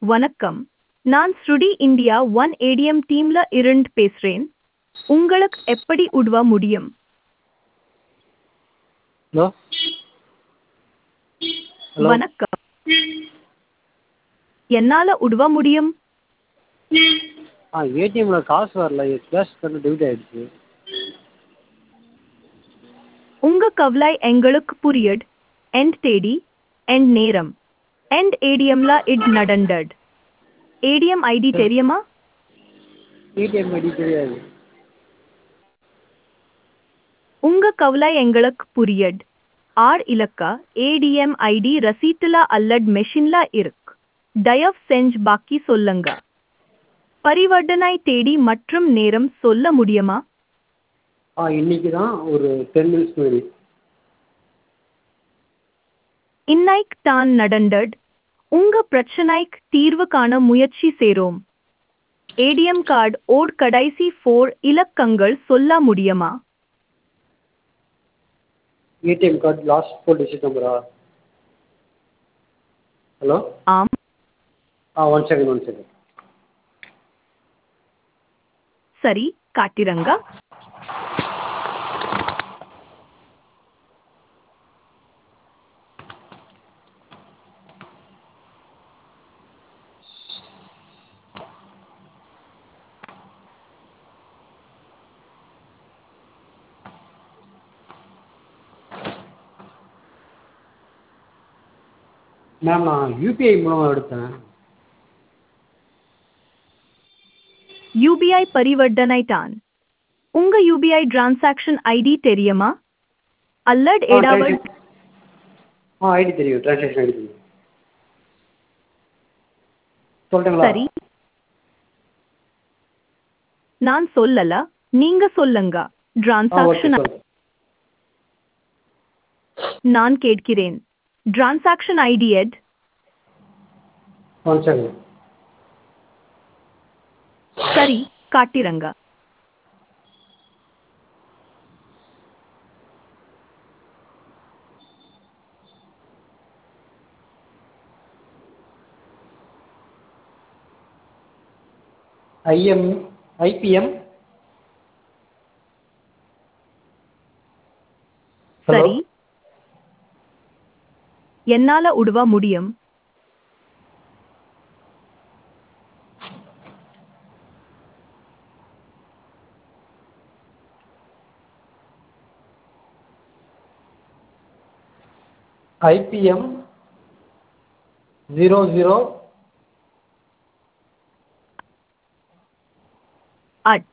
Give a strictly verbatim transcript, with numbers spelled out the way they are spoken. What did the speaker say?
வணக்கம். நான் ஸ்ருடி India one ATM டீம்ல இருந்து பேசுறேன். உங்களுக்கு எப்படி உதவ முடியும்? ஹலோ ஹலோ வணக்கம். என்னால உதவ முடியும்? ஆ ஏடிஎம்ல காசு வரல, கேஷ் கட்டு டெபிட் ஆயிடுச்சு. உங்க கவலை எங்களுக்கு புரியுது. எண்ட் தேதி, எண்ட் நேரம், எண்ட் ஏடிஎம்ல இட் நடந்தது. ஏடிஎம் ஐடி தெரியுமா? ஏடிஎம் ஐடி தெரியாது. உங்க கவலை எங்களுக்கு புரியுது. ஆர் இலக்க ஏடிஎம் ஐடி ரசீட்டுல அல்லது மெஷின்ல இருக்கு. தயவு செஞ்சு பாக்கி சொல்லுங்க. பரிவர்த்தனை தேதி மற்றும் நேரம் சொல்ல முடியுமா? ஆ இன்னைக்கு தான் ஒரு டென் மினிட்ஸ் முன்னாடி. இன்னைக்கு தான் நடந்தது. உங்க பிரச்சனைக்கு தீர்வு காண முயற்சி செய்றோம். ஏடிஎம் கார்டு ஓட் கடைசி ஃபோர் இலக்கங்கள் சொல்ல முடியுமா? ATM card last four digit நம்பரா? ஹலோ ஆம். Ah one second one second சரி, காட்டிரங்க. மேம் நான் யூபிஐ மூலமாக எடுத்தேன். யூபிஐ பரிவர்த்தனை தான். உங்க யூபிஐ டிரான்சாக்ஷன் ஐடி தெரியுமா? அல்லது ஆ ஏதாவது ட்ரான்சாக்ஷன் ஆ ஐடி தெரியும், ட்ரான்சாக்ஷன் ஐடி தெரியும். சொல்லட்டுங்களா? சரி, நான் சொல்லல, நீங்க சொல்லுங்க. ஆ ஓகே டிரான்சாக்ஷன் சொல்லுங்கள். நான் கேட்கிறேன். டிரான்சாக்ஷன் ஐடி எட் ஒன் செகண்ட். சரி, காட்டிரங்க. ஐஎம் ஐபிஎம் ஹலோ சரி, என்னால உதவ முடியும். IBM zero zero at